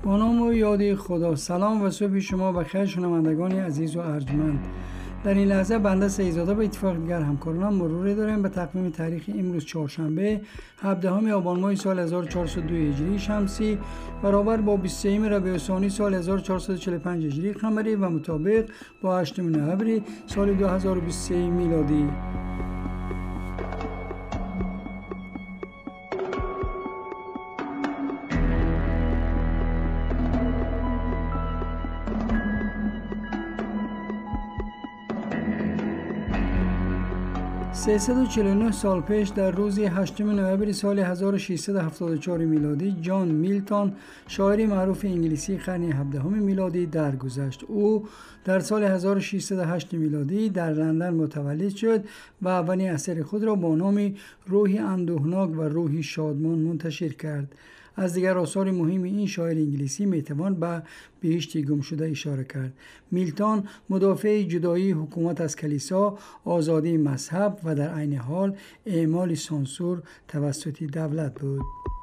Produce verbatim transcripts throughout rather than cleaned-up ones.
با نام و یاد خدا. سلام و صبح شما بخیر شنوندگان عزیز و ارجمند. در این لحظه بنده سیدزاده به اتفاق دیگر همکارانم مروری داریم به تقویم تاریخ امروز چهارشنبه هفدهم آبان ماه سال هزار و چهارصد و دو هجری شمسی برابر با بیست و سوم ربیع الثانی سال هزار و چهارصد و چهل و پنج هجری قمری و مطابق با هشتم نوامبر سال دو هزار و بیست و سه میلادی. سیصد و چهل و نه سال پیش در روز هشتم نوامبر سال هزار و ششصد و هفتاد و چهار میلادی جان میلتون شاعر معروف انگلیسی قرن هفدهم میلادی درگذشت. او در سال هزار و ششصد و هشت میلادی در لندن متولد شد و اولین اثر خود را با نام روحی اندوهناک و روحی شادمان منتشر کرد. از دیگر آثار مهم این شاعر انگلیسی میتوان به بهشت گم شده اشاره کرد. میلتون مدافع جدایی حکومت از کلیسا، آزادی مذهب و در عین حال اعمال سانسور توسط دولت بود.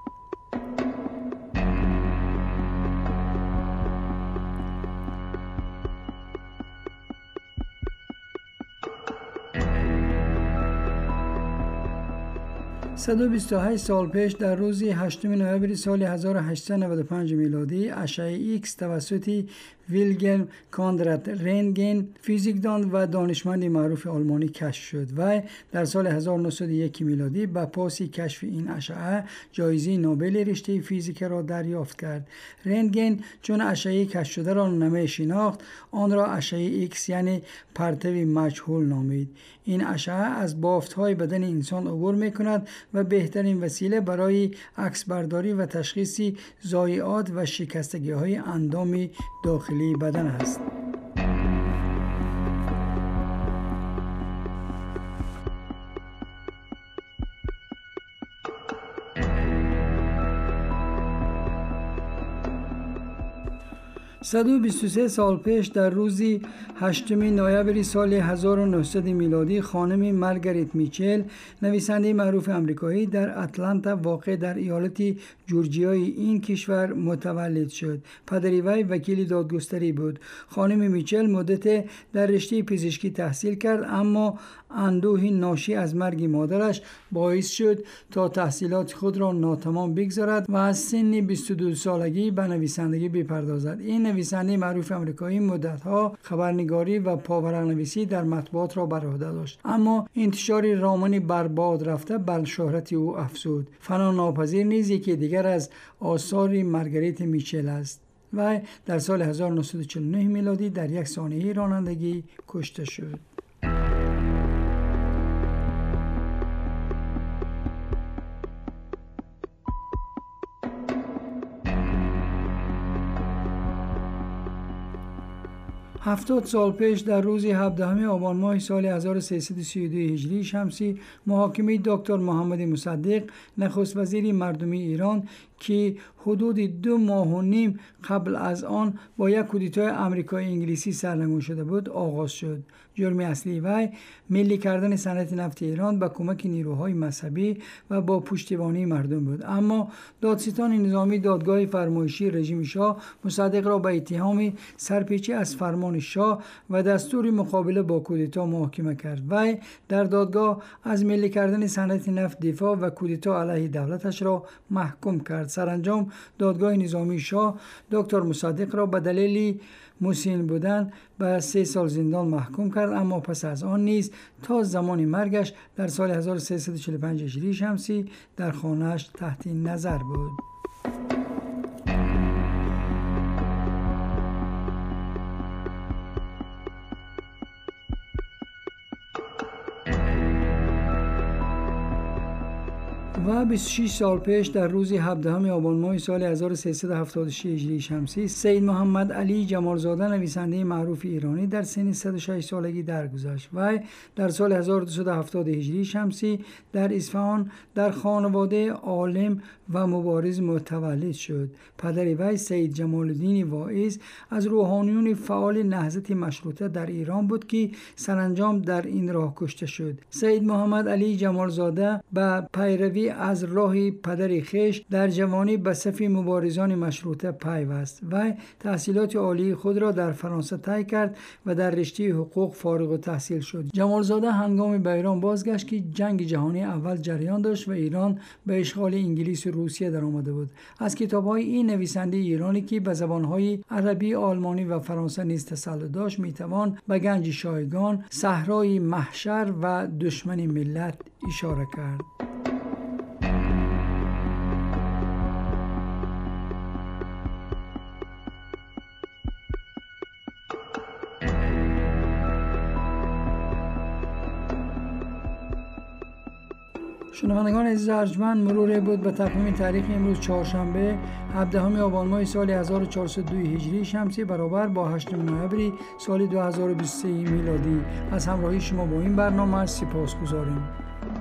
صد و بیست و هشت سال پیش در روز هشتم نوامبر سال هزار و هشتصد و نود و پنج میلادی اشعه ایکس توسط ویلگلم کاندرات رنتگن فیزیکدان و دانشمند معروف آلمانی کشف شد و در سال هزار و نهصد و یک میلادی به پاس کشف این اشعه جایزه نوبل رشته فیزیک را دریافت کرد. رنتگن چون اشعه کشف شده را نمی شناخت آن را اشعه ایکس یعنی پرتو مجهول نامید. این اشعه از بافت‌های بدن انسان عبور می‌کند و بهترین وسیله برای عکس برداری و تشخیص ضایعات و شکستگی‌های اندام داخلی بدن است. صد و بیست و سه سال پیش در روز هشتم نوامبر سال هزار و نهصد میلادی خانم مارگارت میچل نویسنده معروف آمریکایی در اتلانتا واقع در ایالت جورجیای این کشور متولد شد. پدری وی وکیل دادگستری بود. خانم میچل مدت در رشته پزشکی تحصیل کرد اما اندوه ناشی از مرگ مادرش باعث شد تا تحصیلات خود را ناتمام بگذارد و از سن بیست و دو سالگی به نویسندگی بپردازد. این نویسنده معروف آمریکایی مدتها خبرنگاری و پاورق‌نویسی در مطبوعات را بر عهده داشت اما انتشار رمان برباد رفته بر شهرت او افزود. فنا ناپذیر نیز یکی دیگر از آثار مارگارت میچل است و در سال هزار و نهصد و چهل و نه میلادی در یک سانحه رانندگی کشته شد. هفتاد سال پیش در روز هفدهم آبان ماه سال هزار و سیصد و سی و دو هجری شمسی محاکمه دکتر محمد مصدق نخست وزیر مردمی ایران که حدود دو ماه و نیم قبل از آن با یک کودتای آمریکایی انگلیسی سرنگون شده بود آغاز شد. جرم اصلی وی ملی کردن صنعت نفت ایران با کمک نیروهای مذهبی و با پشتیبانی مردم بود اما دادستان نظامی دادگاه فرمایشی رژیم شاه مصدق را به اتهام سرپیچی از فرمان شاه و دستور مقابله با کودتا محاکمه کرد. وی در دادگاه از ملی کردن صنعت نفت دفاع و کودتا علیه دولتش را محکوم کرد. سرانجام دادگاه نظامی شاه دکتر مصدق را به دلیل مسن بودن به سه سال زندان محکوم کرد اما پس از آن نیز تا زمان مرگش در سال هزار و سیصد و چهل و پنج هجری شمسی در خانه‌اش تحت نظر بود. و بیست و شش سال پیش در روز هفدهم آبان ماه سال هزار و سیصد و هفتاد و شش هجری شمسی سید محمد علی جمالزاده نویسنده معروف ایرانی در سن صد و شش سالگی درگذشت و در سال هزار و دویست و هفتاد هجری شمسی در اصفهان در خانواده عالم و مبارز متولد شد. پدر وی سید جمال الدین واعظ از روحانیون فعال نهضت مشروطه در ایران بود که سرانجام در این راه کشته شد. سید محمد علی جمالزاده به پیروی از راه پدر خویش در جوانی به صف مبارزان مشروطه پیوست و تحصیلات عالی خود را در فرانسه طی کرد و در رشته حقوق فارغ التحصیل شد. جمالزاده هنگامی به ایران بازگشت که جنگ جهانی اول جریان داشت و ایران به اشغال انگلیس و روسیه در آمده بود. از کتاب‌های این نویسنده ایرانی که به زبان‌های عربی، آلمانی و فرانسه نیز تسلط داشت میتوان به گنج شایگان، صحرای محشر و دشمن ملت اشاره کرد. شنوندگان عزیز ارجمند، مرور بود به تقویم تاریخ امروز چهارشنبه هفدهم آبان ماه سال هزار و چهارصد و دو هجری شمسی برابر با هشتم نوامبر سال دو هزار و بیست و سه میلادی. از همراهی شما با این برنامه سپاسگزاریم.